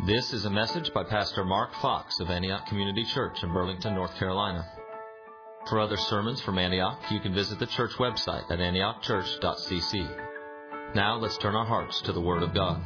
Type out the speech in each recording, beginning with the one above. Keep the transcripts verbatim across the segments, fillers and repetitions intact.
This is a message by Pastor Mark Fox of Antioch Community Church in Burlington, North Carolina. For other sermons from Antioch, you can visit the church website at antioch church dot c c. Now let's turn our hearts to the Word of God.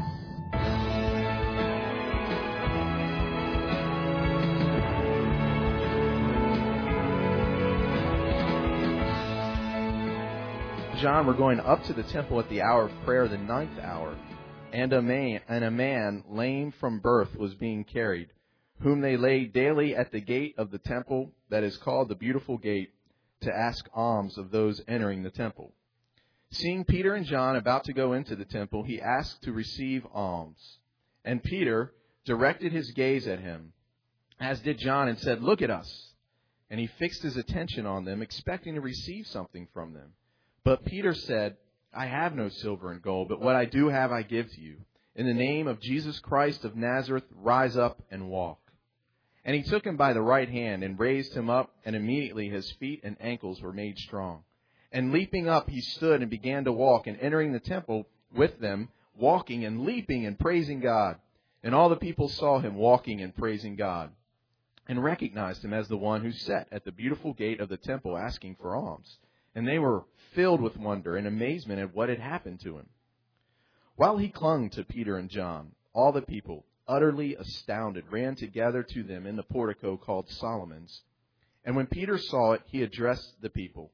John, we're going up to the temple at the hour of prayer, the ninth hour. And a man, and a man lame from birth was being carried, whom they laid daily at the gate of the temple that is called the Beautiful Gate, to ask alms of those entering the temple. Seeing Peter and John about to go into the temple, he asked to receive alms. And Peter directed his gaze at him, as did John, and said, "Look at us." And he fixed his attention on them, expecting to receive something from them. But Peter said, "I have no silver and gold, but what I do have I give to you. In the name of Jesus Christ of Nazareth, rise up and walk." And he took him by the right hand and raised him up, and immediately his feet and ankles were made strong. And leaping up, he stood and began to walk, and entering the temple with them, walking and leaping and praising God. And all the people saw him walking and praising God, and recognized him as the one who sat at the beautiful gate of the temple asking for alms. And they were filled with wonder and amazement at what had happened to him. While he clung to Peter and John, all the people, utterly astounded, ran together to them in the portico called Solomon's. And when Peter saw it, he addressed the people.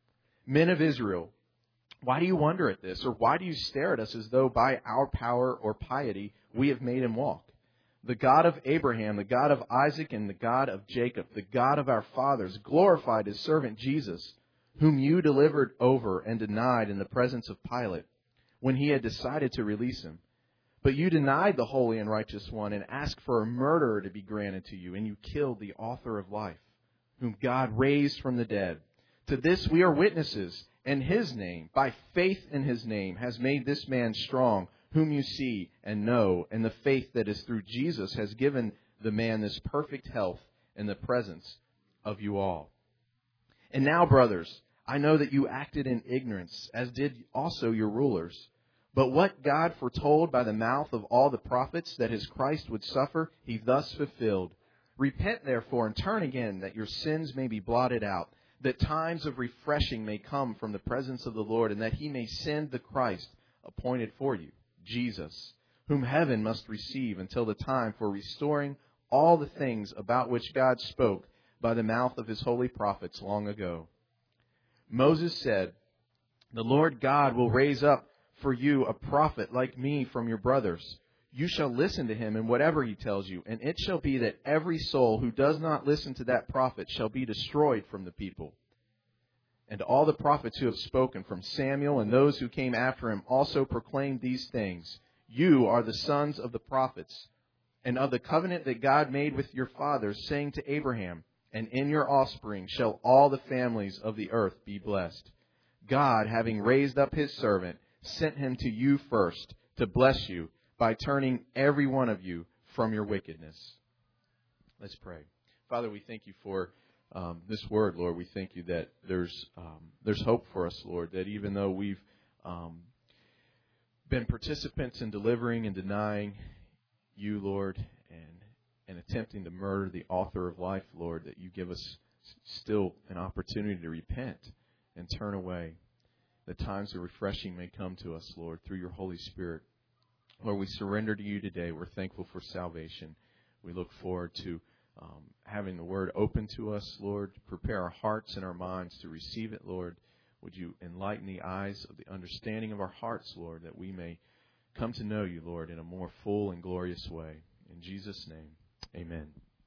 "Men of Israel, why do you wonder at this? Or why do you stare at us as though by our power or piety we have made him walk? The God of Abraham, the God of Isaac, and the God of Jacob, the God of our fathers, glorified his servant Jesus, whom you delivered over and denied in the presence of Pilate, when he had decided to release him. But you denied the holy and righteous one, and asked for a murderer to be granted to you, and you killed the author of life, whom God raised from the dead. To this we are witnesses, and his name, by faith in his name, has made this man strong, whom you see and know, and the faith that is through Jesus has given the man this perfect health in the presence of you all. And now, brothers, I know that you acted in ignorance, as did also your rulers. But what God foretold by the mouth of all the prophets, that his Christ would suffer, he thus fulfilled. Repent, therefore, and turn again, that your sins may be blotted out, that times of refreshing may come from the presence of the Lord, and that he may send the Christ appointed for you, Jesus, whom heaven must receive until the time for restoring all the things about which God spoke by the mouth of his holy prophets long ago. Moses said, 'The Lord God will raise up for you a prophet like me from your brothers. You shall listen to him in whatever he tells you, and it shall be that every soul who does not listen to that prophet shall be destroyed from the people.' And all the prophets who have spoken, from Samuel and those who came after him, also proclaimed these things. You are the sons of the prophets, and of the covenant that God made with your fathers, saying to Abraham, 'And in your offspring shall all the families of the earth be blessed.' God, having raised up his servant, sent him to you first to bless you by turning every one of you from your wickedness." Let's pray. Father, we thank you for um, this word, Lord. We thank you that there's um, there's hope for us, Lord, that even though we've um, been participants in delivering and denying you, Lord, and and attempting to murder the author of life, Lord, that you give us still an opportunity to repent and turn away. The times of refreshing may come to us, Lord, through your Holy Spirit. Lord, we surrender to you today. We're thankful for salvation. We look forward to um, having the word open to us, Lord. Prepare our hearts and our minds to receive it, Lord. Would you enlighten the eyes of the understanding of our hearts, Lord, that we may come to know you, Lord, in a more full and glorious way. In Jesus' name. Amen.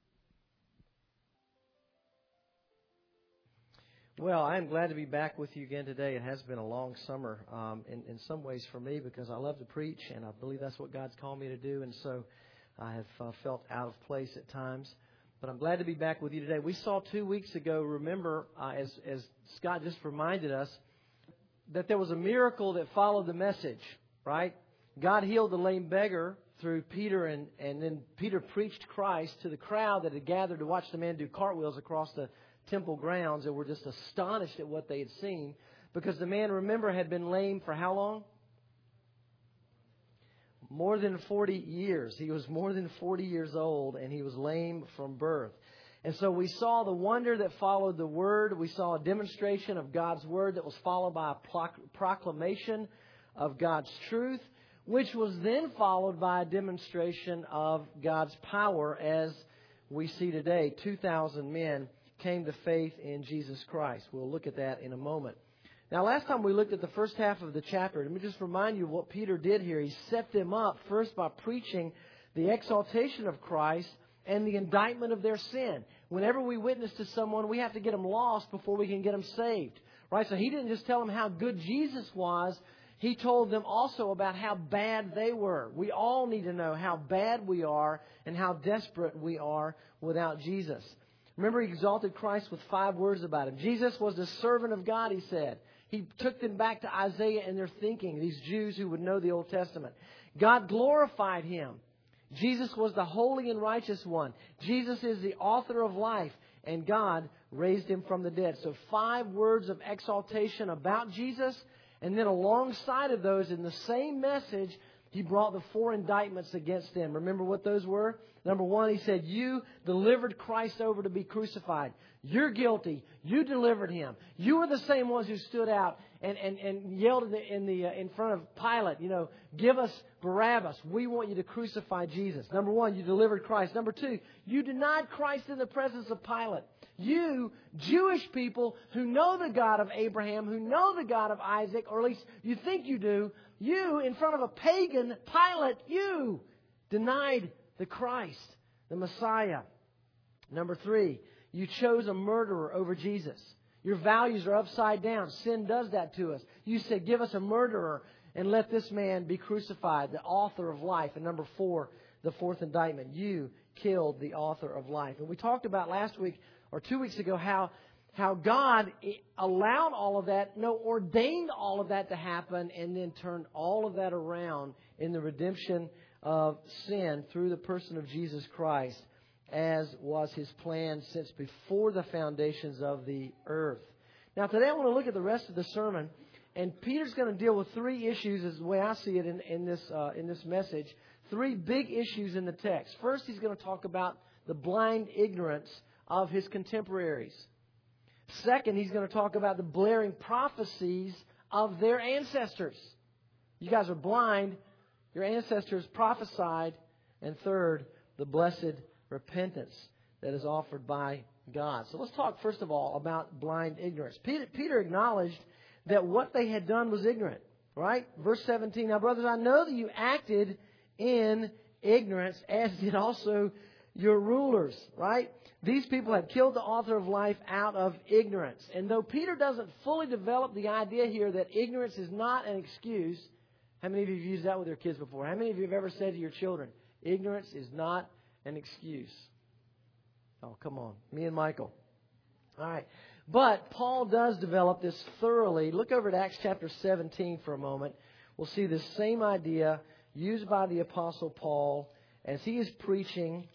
Well, I'm glad to be back with you again today. It has been a long summer um, in, in some ways for me, because I love to preach, and I believe that's what God's called me to do. And so I have uh, felt out of place at times. But I'm glad to be back with you today. We saw two weeks ago, remember, uh, as, as Scott just reminded us, that there was a miracle that followed the message, right? God healed the lame beggar through Peter, and, and then Peter preached Christ to the crowd that had gathered to watch the man do cartwheels across the temple grounds, and were just astonished at what they had seen, because the man, remember, had been lame for how long? more than forty years. He was more than forty years old, and he was lame from birth. And so we saw the wonder that followed the Word. We saw a demonstration of God's Word that was followed by a proclamation of God's truth, which was then followed by a demonstration of God's power, as we see today. two thousand men came to faith in Jesus Christ. We'll look at that in a moment. Now, last time we looked at the first half of the chapter. Let me just remind you what Peter did here. He set them up first by preaching the exaltation of Christ and the indictment of their sin. Whenever we witness to someone, we have to get them lost before we can get them saved. Right? So he didn't just tell them how good Jesus was. He told them also about how bad they were. We all need to know how bad we are and how desperate we are without Jesus. Remember, he exalted Christ with five words about him. Jesus was the servant of God, he said. He took them back to Isaiah in their thinking, these Jews who would know the Old Testament. God glorified him. Jesus was the holy and righteous one. Jesus is the author of life, and God raised him from the dead. So five words of exaltation about Jesus, and then alongside of those, in the same message, he brought the four indictments against them. Remember what those were? Number one, he said, you delivered Christ over to be crucified. You're guilty. You delivered him. You were the same ones who stood out and, and, and yelled in the, in, the, uh, in front of Pilate, you know, give us Barabbas. We want you to crucify Jesus. Number one, you delivered Christ. Number two, you denied Christ in the presence of Pilate. You, Jewish people who know the God of Abraham, who know the God of Isaac, or at least you think you do, you, in front of a pagan Pilate, you denied the Christ, the Messiah. Number three, you chose a murderer over Jesus. Your values are upside down. Sin does that to us. You said, give us a murderer and let this man be crucified, the author of life. And number four, the fourth indictment, you killed the author of life. And we talked about last week or two weeks ago how how God allowed all of that, no, ordained all of that to happen, and then turned all of that around in the redemption of sin through the person of Jesus Christ, as was his plan since before the foundations of the earth. Now, today I want to look at the rest of the sermon, and Peter's going to deal with three issues, as the way I see it in, in this uh, in this message. Three big issues in the text. First, he's going to talk about the blind ignorance of his contemporaries. Second, he's going to talk about the blaring prophecies of their ancestors. You guys are blind. Your ancestors prophesied. And third, the blessed repentance that is offered by God. So let's talk first of all about blind ignorance. Peter, Peter acknowledged that what they had done was ignorant. Right? Verse seventeen, now brothers, I know that you acted in ignorance, as did also your rulers. Right? These people had killed the author of life out of ignorance. And though Peter doesn't fully develop the idea here that ignorance is not an excuse, how many of you have used that with your kids before? How many of you have ever said to your children, ignorance is not an excuse? Oh, come on. Me and Michael. All right. But Paul does develop this thoroughly. Look over at Acts chapter seventeen for a moment. We'll see this same idea used by the Apostle Paul as he is preaching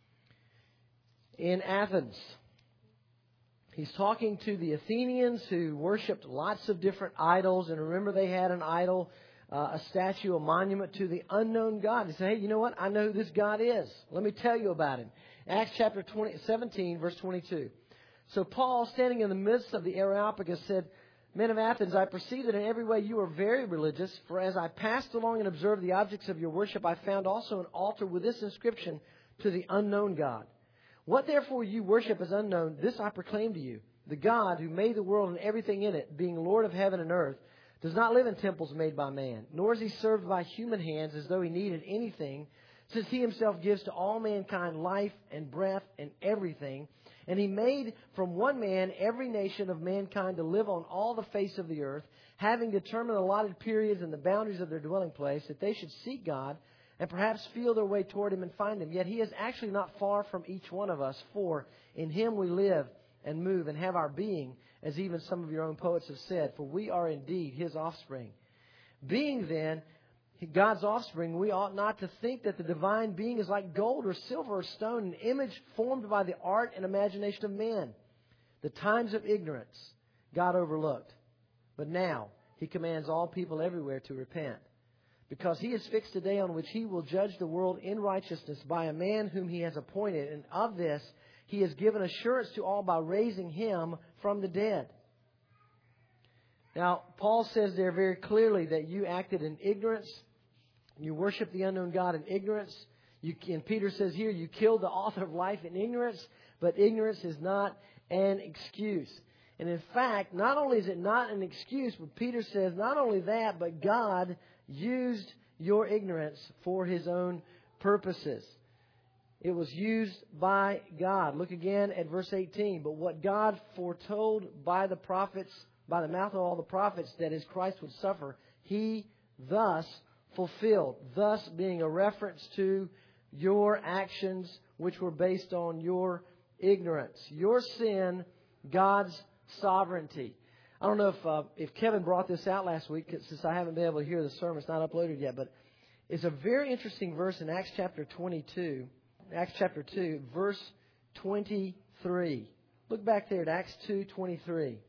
in Athens. He's talking to the Athenians who worshipped lots of different idols. And remember, they had an idol, uh, a statue, a monument to the unknown God. He said, hey, you know what? I know who this God is. Let me tell you about him. Acts chapter twenty, seventeen, verse twenty-two. So Paul, standing in the midst of the Areopagus, said, men of Athens, I perceive that in every way you are very religious. For as I passed along and observed the objects of your worship, I found also an altar with this inscription, to the unknown God. What therefore you worship as unknown, this I proclaim to you. The God who made the world and everything in it, being Lord of heaven and earth, does not live in temples made by man, nor is he served by human hands as though he needed anything, since he himself gives to all mankind life and breath and everything. And he made from one man every nation of mankind to live on all the face of the earth, having determined allotted periods and the boundaries of their dwelling place, that they should seek God and perhaps feel their way toward him and find him. Yet he is actually not far from each one of us, for in him we live and move and have our being, as even some of your own poets have said, for we are indeed his offspring. Being then God's offspring, we ought not to think that the divine being is like gold or silver or stone, an image formed by the art and imagination of man. The times of ignorance God overlooked, but now he commands all people everywhere to repent. because he has fixed a day on which he will judge the world in righteousness by a man whom he has appointed. And of this he has given assurance to all by raising him from the dead. Now, Paul says there very clearly that you acted in ignorance. You worshiped the unknown God in ignorance. You, and Peter says here, you killed the author of life in ignorance, but ignorance is not an excuse. And in fact, not only is it not an excuse, but Peter says not only that, but God used your ignorance for His own purposes. It was used by God. Look again at verse eighteen. But what God foretold by the prophets, by the mouth of all the prophets, that His Christ would suffer, He thus fulfilled. Thus being a reference to your actions which were based on your ignorance. Your sin, God's sovereignty. I don't know if uh, if Kevin brought this out last week, since I haven't been able to hear the sermon. It's not uploaded yet, but it's a very interesting verse in Acts chapter twenty-two. Acts chapter two, verse twenty-three. Look back there at Acts two twenty-three.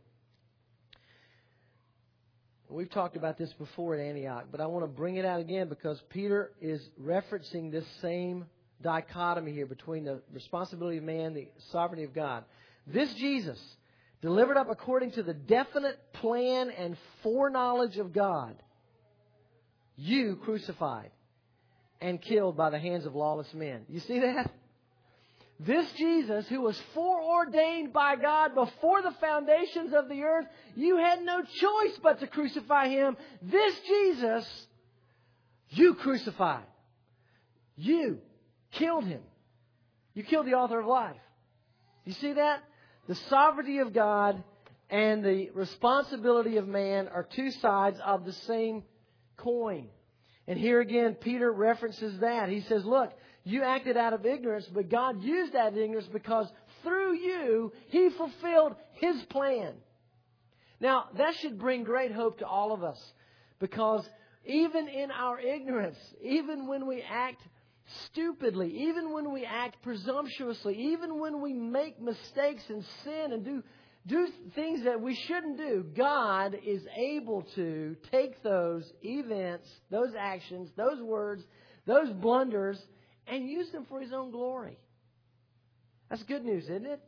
We've talked about this before at Antioch, but I want to bring it out again because Peter is referencing this same dichotomy here between the responsibility of man and the sovereignty of God. This Jesus, delivered up according to the definite plan and foreknowledge of God, you crucified and killed by the hands of lawless men. You see that? This Jesus, who was foreordained by God before the foundations of the earth, you had no choice but to crucify Him. This Jesus, you crucified. You killed Him. You killed the author of life. You see that? The sovereignty of God and the responsibility of man are two sides of the same coin. And here again, Peter references that. He says, look, you acted out of ignorance, but God used that ignorance because through you, He fulfilled His plan. Now, that should bring great hope to all of us, because even in our ignorance, even when we act stupidly, even when we act presumptuously, even when we make mistakes and sin and do do things that we shouldn't do, God is able to take those events, those actions, those words, those blunders, and use them for His own glory. That's good news, isn't it?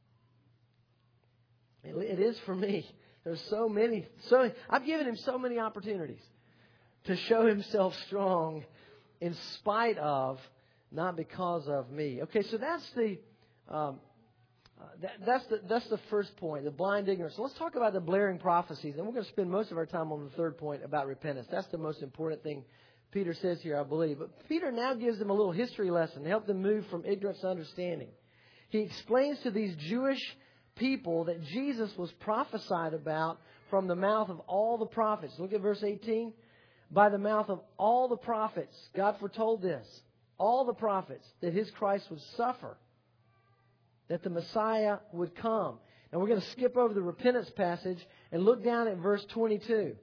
It is for me. There's so many, so I've given Him so many opportunities to show Himself strong in spite of, not because of me. Okay, so that's the um, uh, that, that's the that's the first point, the blind ignorance. So let's talk about the blaring prophecies, and we're going to spend most of our time on the third point about repentance. That's the most important thing Peter says here, I believe. But Peter now gives them a little history lesson to help them move from ignorance to understanding. He explains to these Jewish people that Jesus was prophesied about from the mouth of all the prophets. Look at verse eighteen. By the mouth of all the prophets, God foretold this. All the prophets, that His Christ would suffer, that the Messiah would come. And we're going to skip over the repentance passage and look down at verse twenty-two.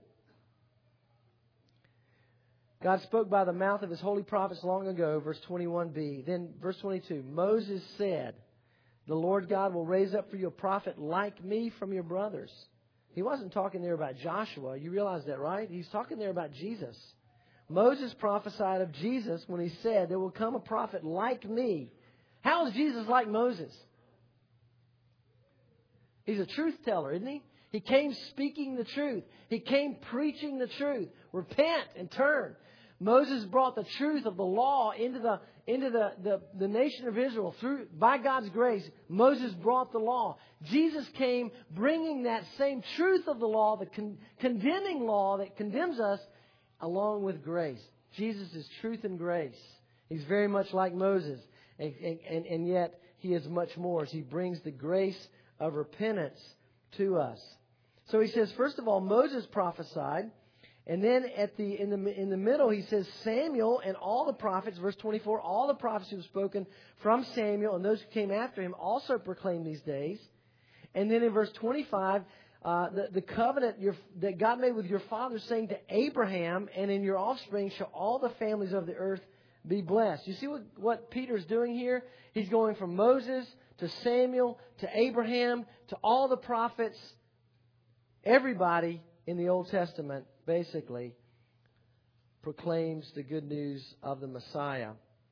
God spoke by the mouth of His holy prophets long ago, verse twenty-one b. Then verse twenty-two, Moses said, the Lord God will raise up for you a prophet like me from your brothers. He wasn't talking there about Joshua. You realize that, right? He's talking there about Jesus. Moses prophesied of Jesus when he said, there will come a prophet like me. How is Jesus like Moses? He's a truth teller, isn't he? He came speaking the truth. He came preaching the truth. Repent and turn. Moses brought the truth of the law into the into the, the, the nation of Israel through by God's grace. Moses brought the law. Jesus came bringing that same truth of the law, the con- condemning law that condemns us, along with grace. Jesus is truth and grace. He's very much like Moses, and, and, and yet He is much more as He brings the grace of repentance to us. So He says, first of all, Moses prophesied. And then at the in the in the middle, he says Samuel and all the prophets, verse twenty-four, all the prophets who have spoken from Samuel and those who came after him also proclaim these days. And then in verse twenty-five, uh, the, the covenant your, that God made with your fathers, saying to Abraham, and in your offspring shall all the families of the earth be blessed. You see what, what Peter's doing here? He's going from Moses to Samuel to Abraham to all the prophets, everybody in the Old Testament, basically, proclaims the good news of the Messiah.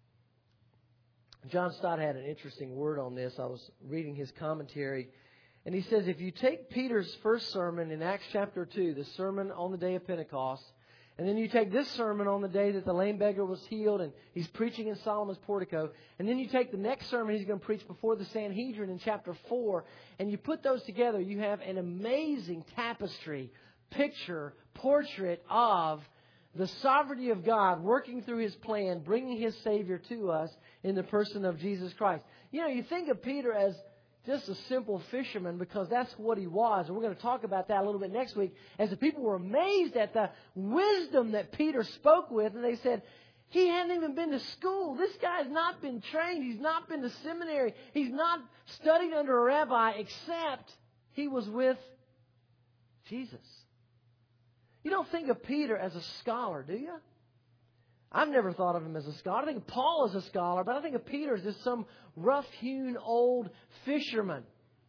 John Stott had an interesting word on this. I was reading his commentary, and he says, if you take Peter's first sermon in Acts chapter two, the sermon on the day of Pentecost, and then you take this sermon on the day that the lame beggar was healed and he's preaching in Solomon's portico, and then you take the next sermon he's going to preach before the Sanhedrin in chapter four, and you put those together, you have an amazing tapestry, picture, portrait of the sovereignty of God working through His plan, bringing His Savior to us in the person of Jesus Christ. You know, you think of Peter as just a simple fisherman because that's what he was. And we're going to talk about that a little bit next week. As the people were amazed at the wisdom that Peter spoke with. And they said, he hadn't even been to school. This guy's not been trained. He's not been to seminary. He's not studied under a rabbi except he was with Jesus. You don't think of Peter as a scholar, do you? I've never thought of him as a scholar. I think of Paul as a scholar, but I think of Peter as just some rough-hewn old fisherman.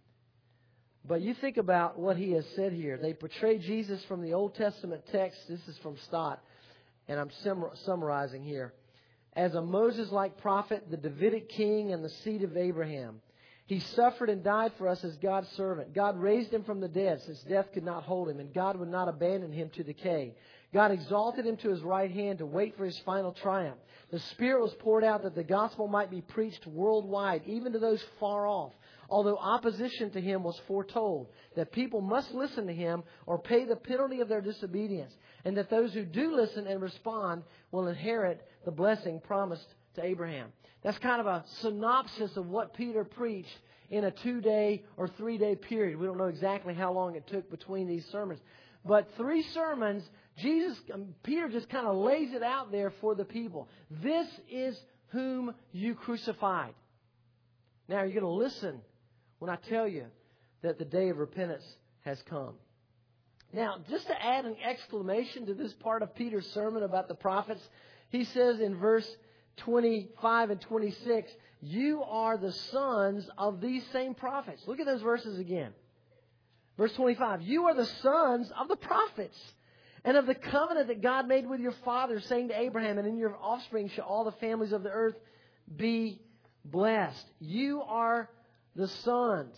But you think about what he has said here. They portray Jesus from the Old Testament text. This is from Stott, and I'm summarizing here. As a Moses-like prophet, the Davidic king, and the seed of Abraham. He suffered and died for us as God's servant. God raised Him from the dead, since death could not hold Him, and God would not abandon Him to decay. God exalted Him to His right hand to wait for His final triumph. The Spirit was poured out that the gospel might be preached worldwide, even to those far off. Although opposition to Him was foretold, that people must listen to Him or pay the penalty of their disobedience, and that those who do listen and respond will inherit the blessing promised to Abraham. That's kind of a synopsis of what Peter preached in a two-day or three-day period. We don't know exactly how long it took between these sermons. But three sermons, Jesus, Peter just kind of lays it out there for the people. This is whom you crucified. Now, you're going to listen when I tell you that the day of repentance has come. Now, just to add an exclamation to this part of Peter's sermon about the prophets, he says in verse twenty-five and twenty-six, you are the sons of these same prophets. Look at those verses again. Verse twenty-five, you are the sons of the prophets and of the covenant that God made with your fathers, saying to Abraham, and in your offspring shall all the families of the earth be blessed. You are the sons.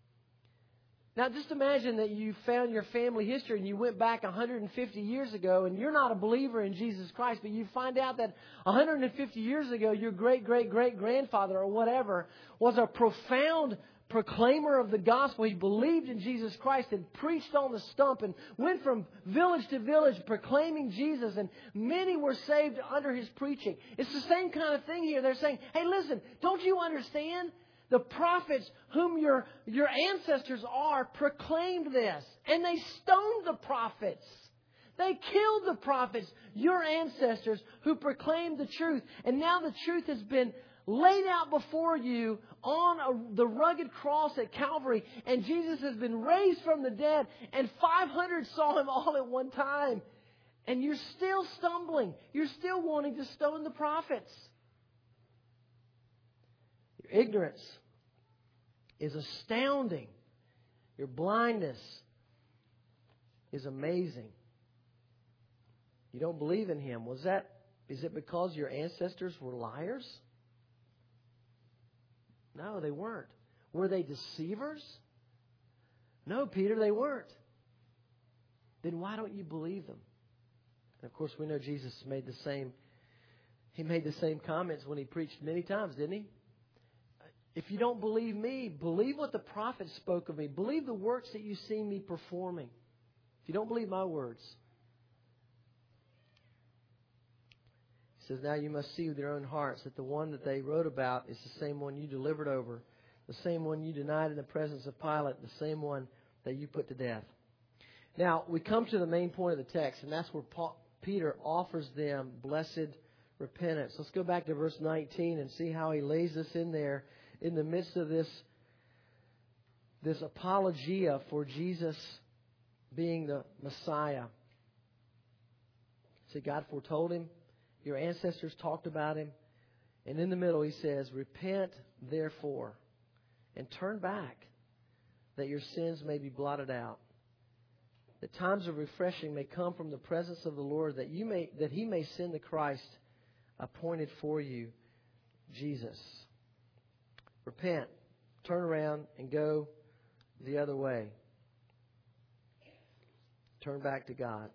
Now, just imagine that you found your family history and you went back one hundred fifty years ago and you're not a believer in Jesus Christ, but you find out that one hundred fifty years ago, your great-great-great-grandfather or whatever was a profound proclaimer of the gospel. He believed in Jesus Christ and preached on the stump and went from village to village proclaiming Jesus, and many were saved under his preaching. It's the same kind of thing here. They're saying, hey, listen, don't you understand? The prophets whom your, your ancestors are proclaimed this. And they stoned the prophets. They killed the prophets, your ancestors, who proclaimed the truth. And now the truth has been laid out before you on a, the rugged cross at Calvary. And Jesus has been raised from the dead. And five hundred saw Him all at one time. And you're still stumbling. You're still wanting to stone the prophets. Your ignorance is astounding. Your blindness is amazing. You don't believe in Him. Was that, is it because your ancestors were liars? No, they weren't. Were they deceivers? No, Peter, they weren't. Then why don't you believe them? And of course, we know Jesus made the same, He made the same comments when He preached many times, didn't He? If you don't believe me, believe what the prophets spoke of me. Believe the works that you see me performing. If you don't believe my words. He says, now you must see with your own hearts that the one that they wrote about is the same one you delivered over, the same one you denied in the presence of Pilate, the same one that you put to death. Now, we come to the main point of the text, and that's where Paul, Peter offers them blessed repentance. Let's go back to verse nineteen and see how he lays this in there in the midst of this, this apologia for Jesus being the Messiah. See, God foretold Him. Your ancestors talked about Him. And in the middle He says, repent therefore and turn back that your sins may be blotted out. that times of refreshing may come from the presence of the Lord, that you may that He may send the Christ appointed for you, Jesus. Repent, turn around, and go the other way. Turn back to God.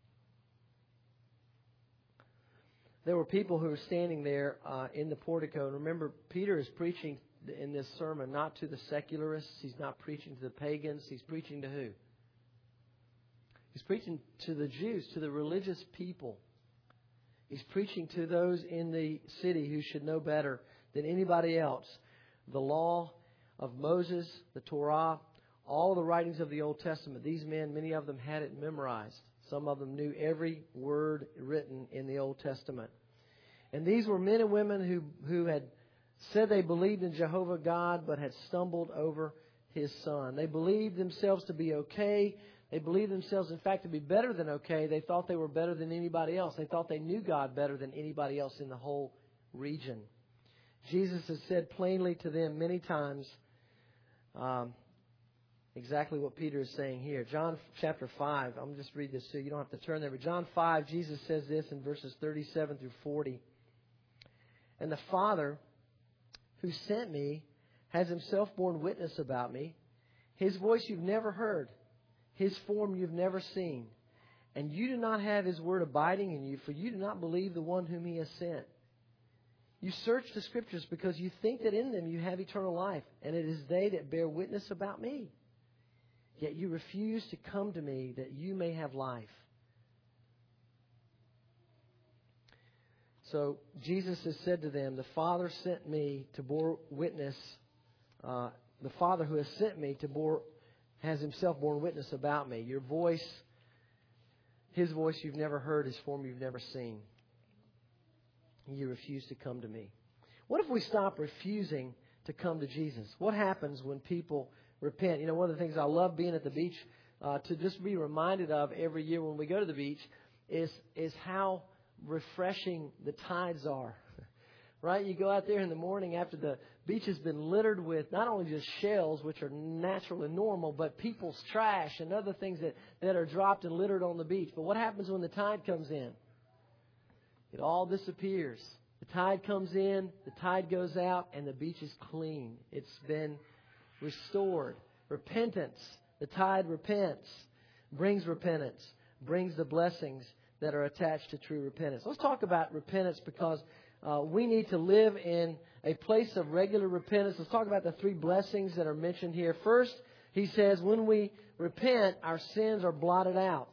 There were people who were standing there uh, in the portico. And remember, Peter is preaching in this sermon not to the secularists. He's not preaching to the pagans. He's preaching to who? He's preaching to the Jews, to the religious people. He's preaching to those in the city who should know better than anybody else the law of Moses, the Torah, all the writings of the Old Testament. These men, many of them had it memorized. Some of them knew every word written in the Old Testament. And these were men and women who, who had said they believed in Jehovah God, but had stumbled over His Son. They believed themselves to be okay. They believed themselves, in fact, to be better than okay. They thought they were better than anybody else. They thought they knew God better than anybody else in the whole region. Jesus has said plainly to them many times um, exactly what Peter is saying here. John chapter five, I'm going to just read this to you. You don't have to turn there. But John five, Jesus says this in verses thirty-seven through forty. And the Father who sent me has Himself borne witness about me. His voice you've never heard. His form you've never seen. And you do not have His word abiding in you, for you do not believe the one whom He has sent. You search the Scriptures because you think that in them you have eternal life, and it is they that bear witness about me. Yet you refuse to come to me that you may have life. So Jesus has said to them, the Father sent me to bear witness. Uh, the Father who has sent me to bear, has Himself borne witness about me. Your voice, His voice you've never heard, His form you've never seen. You refuse to come to me. What if we stop refusing to come to Jesus? What happens when people repent? You know, one of the things I love being at the beach uh, to just be reminded of every year when we go to the beach is is how refreshing the tides are. Right? You go out there in the morning after the beach has been littered with not only just shells, which are natural and normal, but people's trash and other things that, that are dropped and littered on the beach. But what happens when the tide comes in? It all disappears. The tide comes in, the tide goes out, and the beach is clean. It's been restored. Repentance. The tide repents, brings repentance, brings the blessings that are attached to true repentance. Let's talk about repentance because uh, we need to live in a place of regular repentance. Let's talk about the three blessings that are mentioned here. First, he says, when we repent, our sins are blotted out.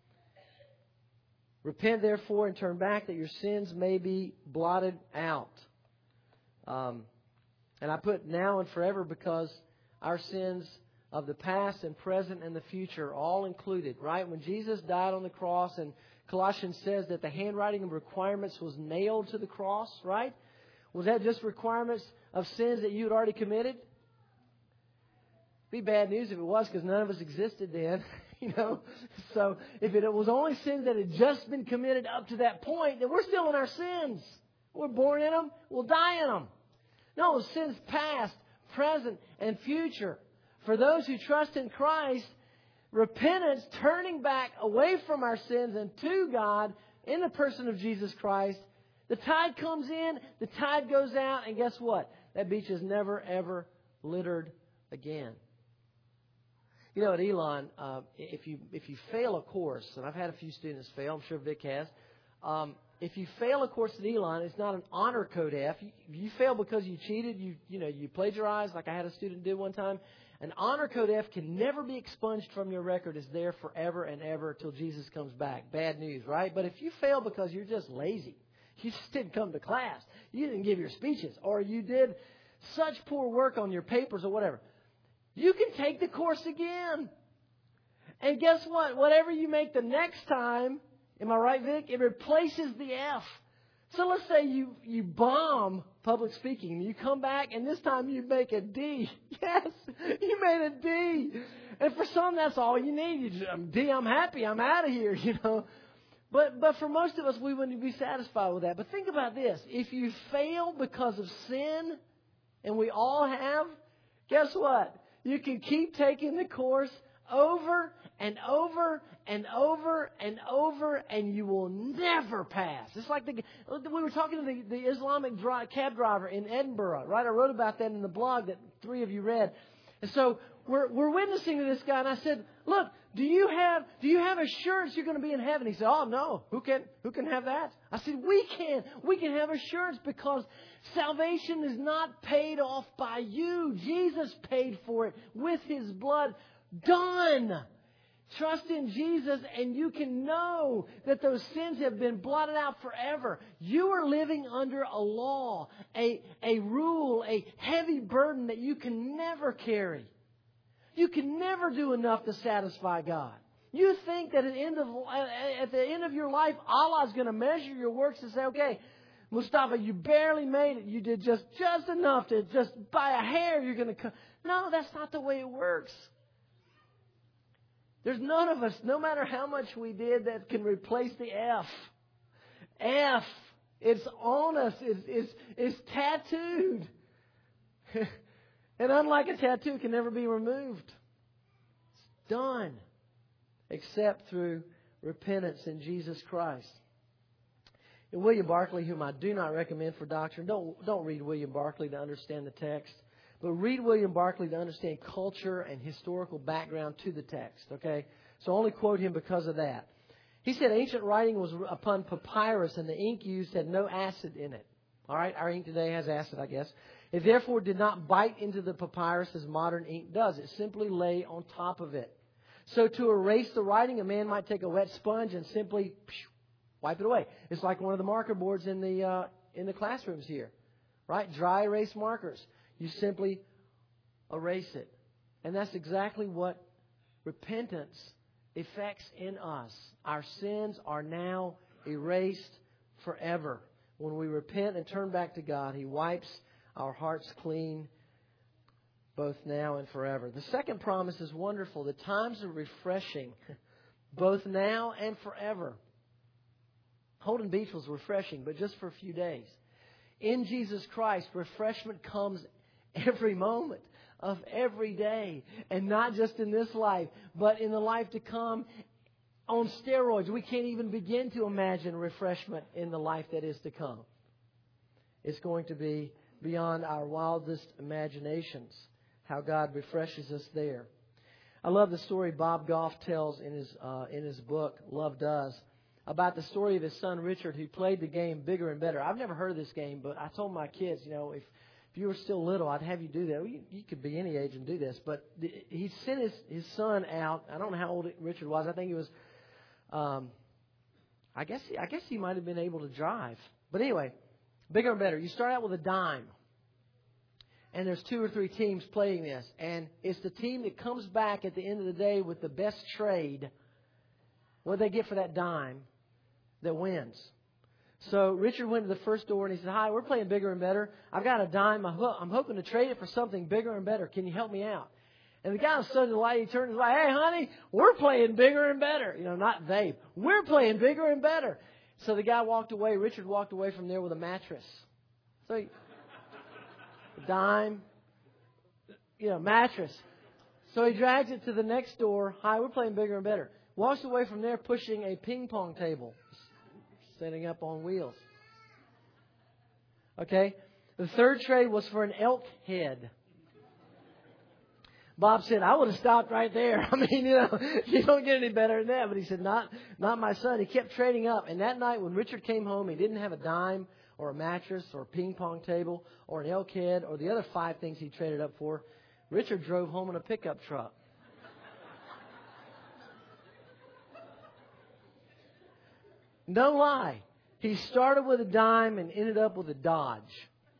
Repent, therefore, and turn back that your sins may be blotted out. Um, and I put now and forever because our sins of the past and present and the future are all included, right? When Jesus died on the cross, and Colossians says that the handwriting of requirements was nailed to the cross, right? Was that just requirements of sins that you had already committed? It'd be bad news if it was, because none of us existed then. You know, so if it was only sins that had just been committed up to that point, then we're still in our sins. We're born in them. We'll die in them. No, sins past, present, and future. For those who trust in Christ, repentance, turning back away from our sins and to God in the person of Jesus Christ, the tide comes in, the tide goes out, and guess what? That beach is never, ever littered again. You know, at Elon, uh, if you if you fail a course, and I've had a few students fail, I'm sure Vic has. Um, if you fail a course at Elon, it's not an honor code F. You, you fail because you cheated, you you know, you plagiarized, like I had a student do one time. An honor code F can never be expunged from your record. It's there forever and ever until Jesus comes back. Bad news, right? But if you fail because you're just lazy, you just didn't come to class, you didn't give your speeches, or you did such poor work on your papers or whatever, you can take the course again. And guess what? Whatever you make the next time, am I right, Vic? It replaces the F. So let's say you, you bomb public speaking. You come back and this time you make a D. Yes, you made a D. And for some, that's all you need. You just, I'm D, I'm happy, I'm out of here, you know. But but for most of us, we wouldn't be satisfied with that. But think about this. If you fail because of sin, and we all have, guess what? You can keep taking the course over and over and over and over, and you will never pass. It's like the, we were talking to the, the Islamic dri- cab driver in Edinburgh, right? I wrote about that in the blog that three of you read. And so we're we're witnessing to this guy, and I said, "Look, do you have do you have assurance you're going to be in heaven?" He said, "Oh no, who can who can have that?" I said, "We can. We can have assurance because salvation is not paid off by you. Jesus paid for it with His blood. Done. Trust in Jesus, and you can know that those sins have been blotted out forever. You are living under a law, a a rule, a heavy burden that you can never carry. You can never do enough to satisfy God. You think that at the end of at the end of your life, Allah is going to measure your works and say, "Okay, Mustafa, you barely made it. You did just just enough to just by a hair. You're going to come." No, that's not the way it works. There's none of us, no matter how much we did, that can replace the F. F. It's on us. It's it's, it's tattooed. And unlike a tattoo, it can never be removed. It's done. Except through repentance in Jesus Christ. And William Barclay, whom I do not recommend for doctrine, don't, don't read William Barclay to understand the text. But read William Barclay to understand culture and historical background to the text. Okay? So only quote him because of that. He said ancient writing was upon papyrus and the ink used had no acid in it. All right? Our ink today has acid, I guess. It therefore did not bite into the papyrus as modern ink does. It simply lay on top of it. So to erase the writing, a man might take a wet sponge and simply wipe it away. It's like one of the marker boards in the uh, in the classrooms here. Right? Dry erase markers. You simply erase it. And that's exactly what repentance effects in us. Our sins are now erased forever. When we repent and turn back to God, He wipes our hearts clean both now and forever. The second promise is wonderful. The times are refreshing both now and forever. Holden Beach was refreshing, but just for a few days. In Jesus Christ, refreshment comes every moment of every day. And not just in this life, but in the life to come on steroids. We can't even begin to imagine refreshment in the life that is to come. It's going to be beyond our wildest imaginations how God refreshes us there. I love the story Bob Goff tells in his uh, in his book, Love Does, about the story of his son Richard, who played the game Bigger and Better. I've never heard of this game, but I told my kids, you know, if If you were still little, I'd have you do that. Well, you, you could be any age and do this. But he sent his, his son out. I don't know how old Richard was. I think he was, um, I guess he, I guess he might have been able to drive. But anyway, Bigger and Better. You start out with a dime. And there's two or three teams playing this. And it's the team that comes back at the end of the day with the best trade, what they get for that dime, that wins. So Richard went to the first door and he said, "Hi, we're playing Bigger and Better. I've got a dime. I'm hoping to trade it for something bigger and better. Can you help me out?" And the guy was so delighted, he turned and was like, "Hey, honey, we're playing Bigger and Better." You know, not they. We're playing Bigger and Better. So the guy walked away. Richard walked away from there with a mattress. So he, a dime, you know, mattress. So he drags it to the next door. "Hi, we're playing Bigger and Better." Walks away from there pushing a ping pong table, setting up on wheels. Okay? The third trade was for an elk head. Bob said, "I would have stopped right there." I mean, you know, you don't get any better than that. But he said, not, not my son. He kept trading up. And that night when Richard came home, he didn't have a dime or a mattress or a ping pong table or an elk head or the other five things he traded up for. Richard drove home in a pickup truck. No lie. He started with a dime and ended up with a Dodge.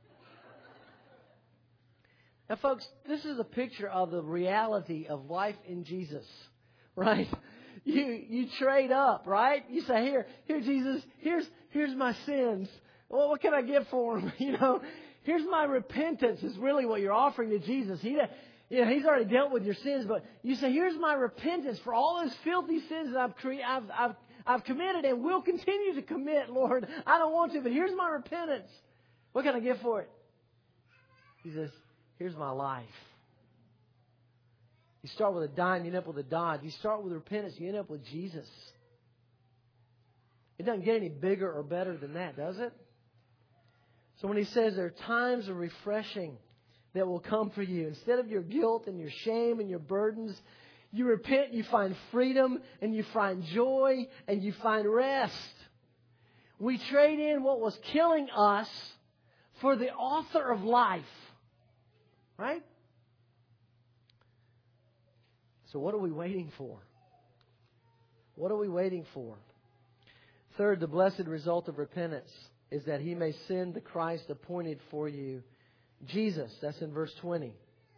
Now, folks, this is a picture of the reality of life in Jesus, right? You you trade up, right? You say, "Here, here, Jesus. Here's here's my sins. Well, what can I get for them? You know, here's my repentance." Is really what you're offering to Jesus. He, you know, He's already dealt with your sins, but you say, "Here's my repentance for all those filthy sins that I've created. I've, I've I've committed and will continue to commit, Lord. I don't want to, but here's my repentance. What can I get for it?" He says, "Here's my life. You start with a dime, you end up with a dodge. You start with repentance, you end up with Jesus. It doesn't get any bigger or better than that, does it? So when he says there are times of refreshing that will come for you, instead of your guilt and your shame and your burdens, you repent, you find freedom, and you find joy, and you find rest. We trade in what was killing us for the author of life. Right? So what are we waiting for? What are we waiting for? Third, the blessed result of repentance is that He may send the Christ appointed for you, Jesus. That's in verse twenty.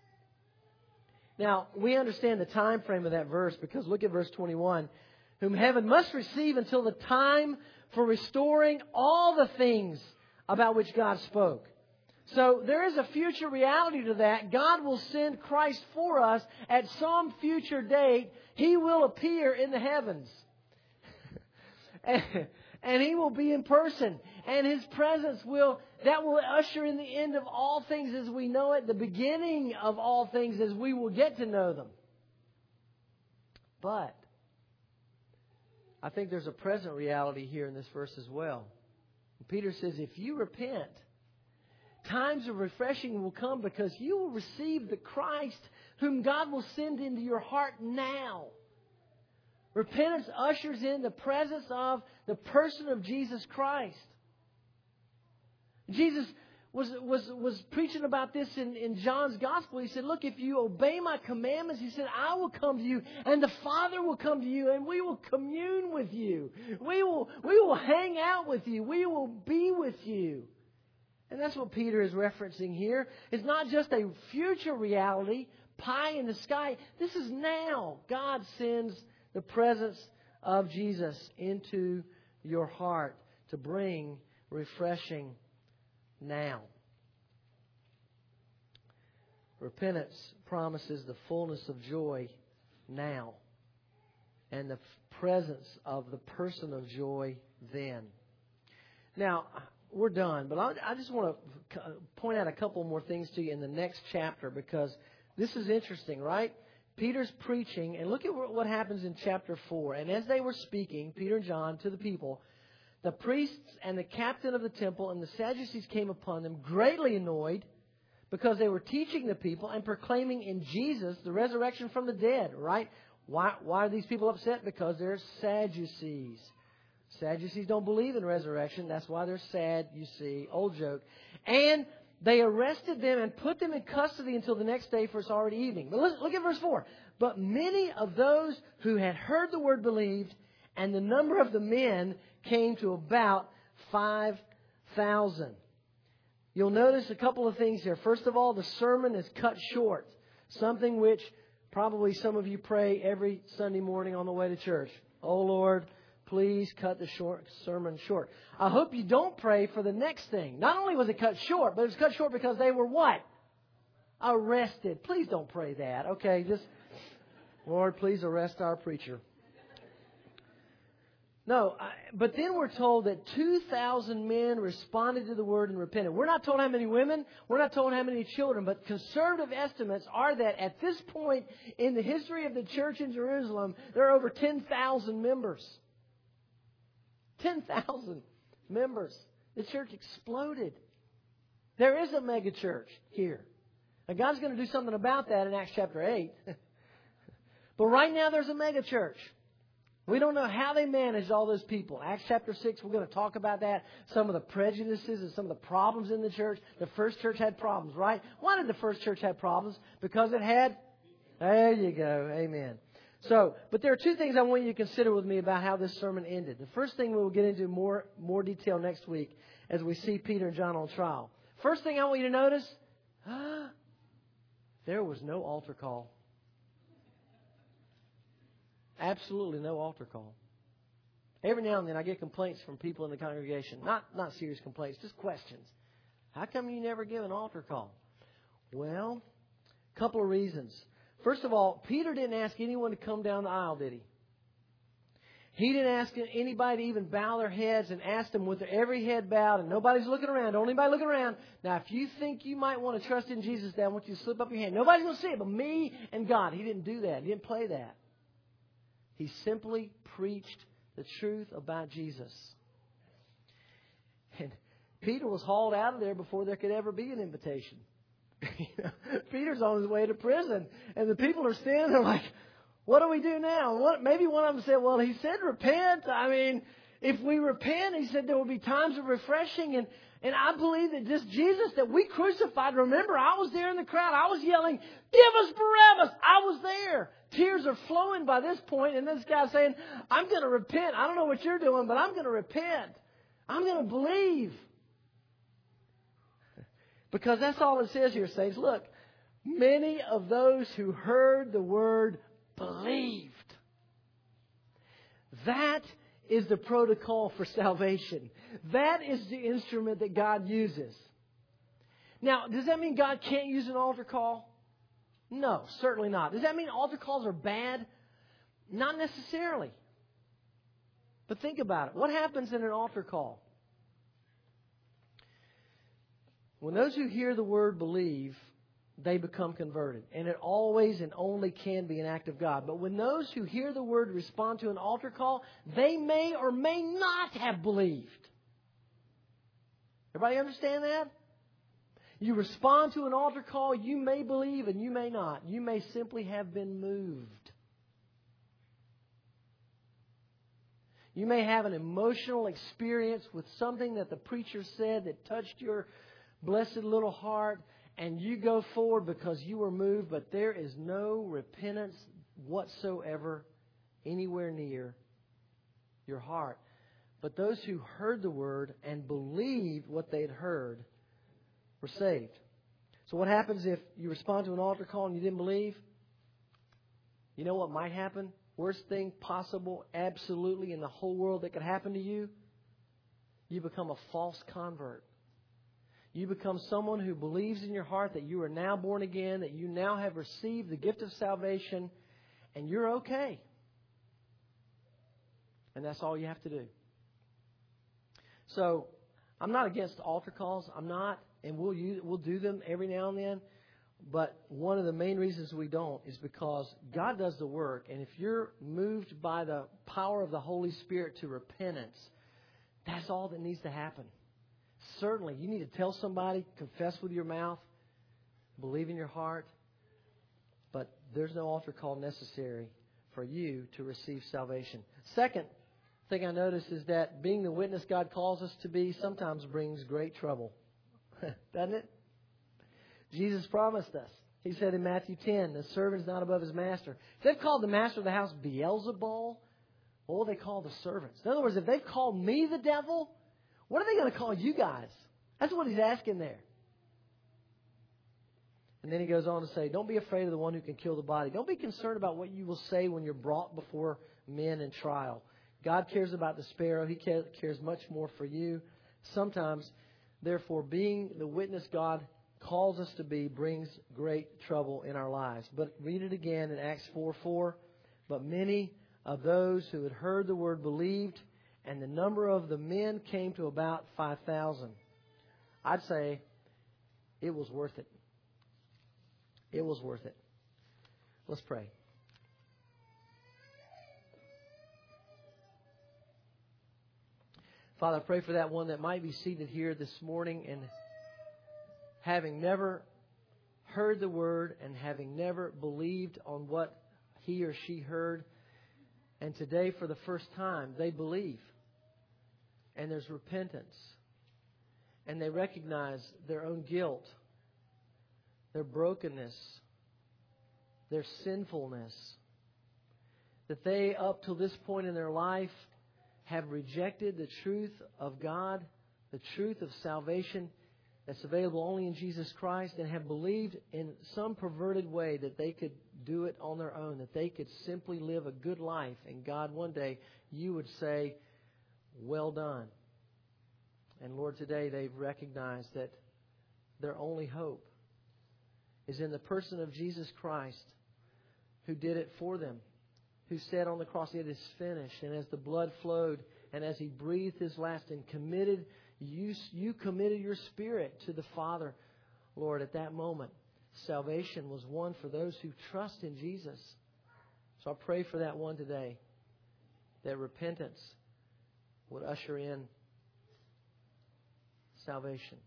Now, we understand the time frame of that verse because look at verse twenty-one. Whom heaven must receive until the time for restoring all the things about which God spoke. So there is a future reality to that. God will send Christ for us at some future date. He will appear in the heavens. And He will be in person. And His presence will, that will usher in the end of all things as we know it, the beginning of all things as we will get to know them. But I think there's a present reality here in this verse as well. Peter says, if you repent, times of refreshing will come because you will receive the Christ whom God will send into your heart now. Repentance ushers in the presence of the person of Jesus Christ. Jesus was, was, was preaching about this in, in John's Gospel. He said, look, if you obey my commandments, He said, I will come to you and the Father will come to you and we will commune with you. We will, we will hang out with you. We will be with you. And that's what Peter is referencing here. It's not just a future reality, pie in the sky. This is now. God sends the presence of Jesus into your heart to bring refreshing now. Repentance promises the fullness of joy now and the presence of the person of joy then. Now, we're done, but I just want to point out a couple more things to you in the next chapter because this is interesting, right? Peter's preaching, and look at what happens in chapter four. And as they were speaking, Peter and John, to the people, the priests and the captain of the temple and the Sadducees came upon them, greatly annoyed because they were teaching the people and proclaiming in Jesus the resurrection from the dead, right? Why, why are these people upset? Because they're Sadducees. Sadducees don't believe in resurrection. That's why they're sad, you see. Old joke. And they arrested them and put them in custody until the next day, for it's already evening. But look, look at verse four. But many of those who had heard the word believed, and the number of the men came to about five thousand. You'll notice a couple of things here. First of all, the sermon is cut short. Something which probably some of you pray every Sunday morning on the way to church. Oh, Lord, please cut the short sermon short. I hope you don't pray for the next thing. Not only was it cut short, but it was cut short because they were what? Arrested. Please don't pray that. Okay, just, Lord, please arrest our preacher. No, I, but then we're told that two thousand men responded to the word and repented. We're not told how many women. We're not told how many children. But conservative estimates are that at this point in the history of the church in Jerusalem, there are over ten thousand members. ten thousand members. The church exploded. There is a mega church here. And God's going to do something about that in Acts chapter eight. But right now there's a mega church. We don't know how they managed all those people. Acts chapter six, we're going to talk about that. Some of the prejudices and some of the problems in the church. The first church had problems, right? Why did the first church have problems? Because it had... There you go. Amen. So, but there are two things I want you to consider with me about how this sermon ended. The first thing we will get into more, more detail next week as we see Peter and John on trial. First thing I want you to notice, ah, there was no altar call. Absolutely no altar call. Every now and then I get complaints from people in the congregation. Not not serious complaints, just questions. How come you never give an altar call? Well, a couple of reasons. First of all, Peter didn't ask anyone to come down the aisle, did he? He didn't ask anybody to even bow their heads and ask them with every head bowed and nobody's looking around. Don't anybody looking around. Now, if you think you might want to trust in Jesus, then I want you to slip up your hand. Nobody's going to see it but me and God. He didn't do that. He didn't play that. He simply preached the truth about Jesus. And Peter was hauled out of there before there could ever be an invitation. Peter's on his way to prison. And the people are standing there like, what do we do now? What, maybe one of them said, well, he said repent. I mean, if we repent, he said there will be times of refreshing. And, and I believe that this Jesus that we crucified, remember, I was there in the crowd. I was yelling, give us Barabbas. I was there. Tears are flowing by this point. And this guy's saying, I'm going to repent. I don't know what you're doing, but I'm going to repent. I'm going to believe. Because that's all it says here, saints. Look, many of those who heard the word believed. That is the protocol for salvation. That is the instrument that God uses. Now, does that mean God can't use an altar call? No, certainly not. Does that mean altar calls are bad? Not necessarily. But think about it. What happens in an altar call? When those who hear the word believe, they become converted. And it always and only can be an act of God. But when those who hear the word respond to an altar call, they may or may not have believed. Everybody understand that? You respond to an altar call, you may believe and you may not. You may simply have been moved. You may have an emotional experience with something that the preacher said that touched your blessed little heart, and you go forward because you were moved, but there is no repentance whatsoever anywhere near your heart. But those who heard the word and believed what they had heard were saved. So what happens if you respond to an altar call and you didn't believe? You know what might happen? Worst thing possible, absolutely, in the whole world that could happen to you? You become a false convert. You become someone who believes in your heart that you are now born again, that you now have received the gift of salvation, and you're okay. And that's all you have to do. So, I'm not against altar calls. I'm not, and we'll use, we'll do them every now and then. But one of the main reasons we don't is because God does the work. And if you're moved by the power of the Holy Spirit to repentance, that's all that needs to happen. Certainly, you need to tell somebody, confess with your mouth, believe in your heart. But there's no altar call necessary for you to receive salvation. Second thing I noticed is that being the witness God calls us to be sometimes brings great trouble. Doesn't it? Jesus promised us. He said in Matthew ten, the servant is not above his master. If they've called the master of the house Beelzebul, what will they call the servants? In other words, if they've called me the devil, what are they going to call you guys? That's what he's asking there. And then he goes on to say, don't be afraid of the one who can kill the body. Don't be concerned about what you will say when you're brought before men in trial. God cares about the sparrow. He cares much more for you. Sometimes, therefore, being the witness God calls us to be brings great trouble in our lives. But read it again in Acts four four. But many of those who had heard the word believed, and the number of the men came to about five thousand. I'd say it was worth it. It was worth it. Let's pray. Father, I pray for that one that might be seated here this morning and having never heard the word and having never believed on what he or she heard. And today, for the first time, they believe. And there's repentance. And they recognize their own guilt, their brokenness, their sinfulness. That they, up to this point in their life, have rejected the truth of God, the truth of salvation that's available only in Jesus Christ, and have believed in some perverted way that they could do it on their own, that they could simply live a good life. And God, one day, you would say, well done. And Lord, today they've recognized that their only hope is in the person of Jesus Christ, who did it for them, who said on the cross, "It is finished." And as the blood flowed, and as He breathed His last and committed, you, you committed your spirit to the Father, Lord, at that moment, salvation was won for those who trust in Jesus. So I pray for that one today, that repentance would usher in salvation.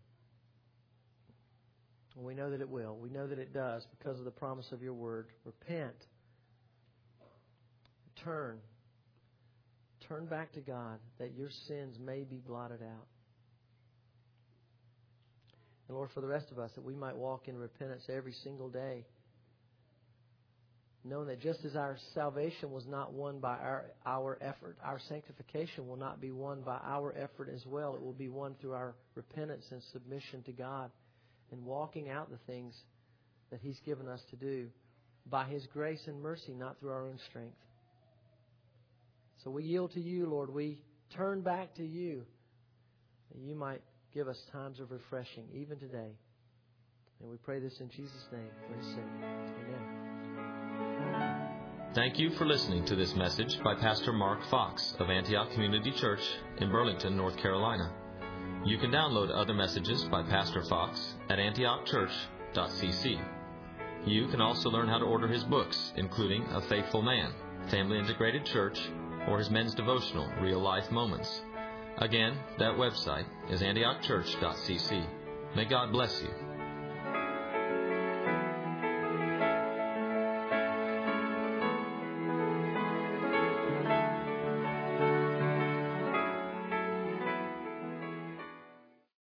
And we know that it will. We know that it does because of the promise of your word. Repent. Turn. Turn back to God that your sins may be blotted out. And Lord, for the rest of us, that we might walk in repentance every single day, knowing that just as our salvation was not won by our, our effort, our sanctification will not be won by our effort as well. It will be won through our repentance and submission to God and walking out the things that He's given us to do by His grace and mercy, not through our own strength. So we yield to you, Lord. We turn back to you, that you might give us times of refreshing, even today. And we pray this in Jesus' name for His sake. Amen. Thank you for listening to this message by Pastor Mark Fox of Antioch Community Church in Burlington, North Carolina. You can download other messages by Pastor Fox at antioch church dot c c. You can also learn how to order his books, including A Faithful Man, Family Integrated Church, or his men's devotional, Real Life Moments. Again, that website is antioch church dot c c. May God bless you.